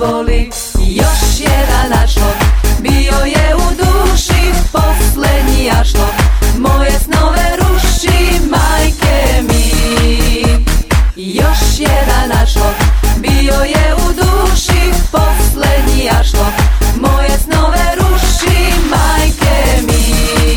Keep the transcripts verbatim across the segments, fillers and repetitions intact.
boli. Još jedan našlo, bio je u duši, poslednji ašlo, moje snove ruši, majke mi. Još jedan našlo, bio je u duši, poslednji ašlo, moje snove ruši, majke mi.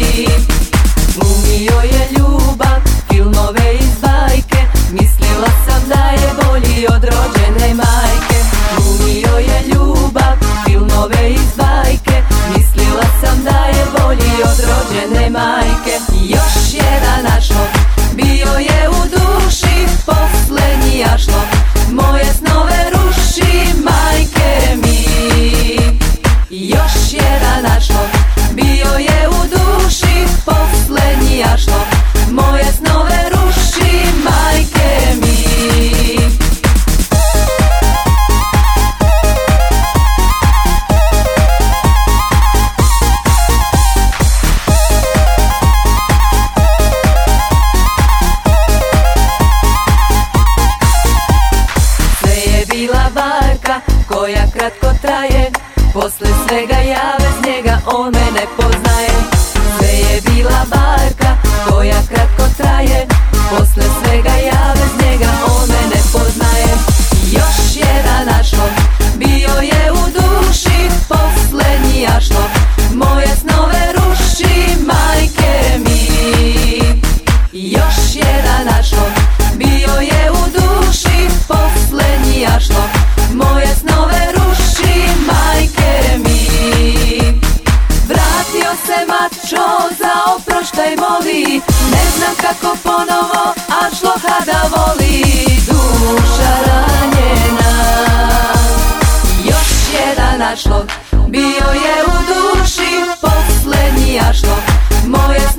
Glumio je ljubav, filmove iz bajke, mislila sam da je bolji od rođene majke. Glumio je ljubav, filmove iz bajke, mislila sam da je bolji od rođene majke. Još jedan našlo, bio je u duši, poslednji ašlo, moje snove ruši, majke mi. Još jedan našlo, bio je u duši, poslednji ašlo, moje snove ruši, majke mi. Varka koja kratko traje, posle svega ja bez njega on me ne poznaje. Sve je bila barka koja kratko traje, posle svega ja bez njega on me ne poznaje. Još jedan našlo, bio je u duši, poslednji ašlo, moje snove ruši, majke mi. Još jedan našlo, bio je u duši, poslednji ašlo, moje snove ruši, majke mi. Vratio se mačo, za oproštaj moli, ne znam kako ponovo ašloha da voli. Duša ranjena, još jedan ašlo, bio je u duši, poslednji ašlo, moje